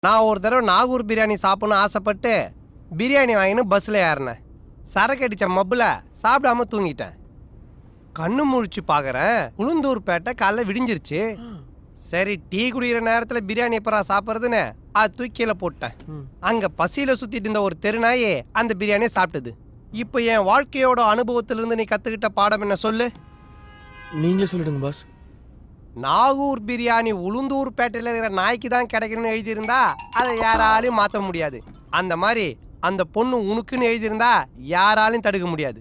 நான் ஒரு தடவை நாகூர் பிரியாணி சாப்பிடணும்னு ஆசைப்பட்டு பிரியாணி வாங்கினு பஸ்ஸில் ஏறினேன். சரக்கு அடித்த மப்பில் சாப்பிடாம தூங்கிட்டேன். கண்ணு முழிச்சு பார்க்குறேன், உளுந்தூர்பேட்டை காலைல விடிஞ்சிருச்சு. சரி, டீ குடிக்கிற நேரத்தில் பிரியாணி எப்பரா சாப்பிட்றதுன்னு அது தூக்கியில் போட்டேன். அங்கே பசியில் சுற்றிட்டு இருந்த ஒரு தெருநாயே அந்த பிரியாணியை சாப்பிட்டது. இப்போ என் வாழ்க்கையோட அனுபவத்திலிருந்து நீ கற்றுக்கிட்ட பாடம் என்ன சொல்லு? நீங்களே சொல்லிடுங்க பாஸ். நாகூர் பிரியாணி உளுந்தூர்பேட்டையில் இருக்கிற நாய்க்கு தான் கிடைக்கணும்னு எழுதியிருந்தா அதை யாராலையும் மாற்ற முடியாது. அந்த மாதிரி அந்த பொண்ணு உனக்குன்னு எழுதியிருந்தா யாராலையும் தடுக்க முடியாது.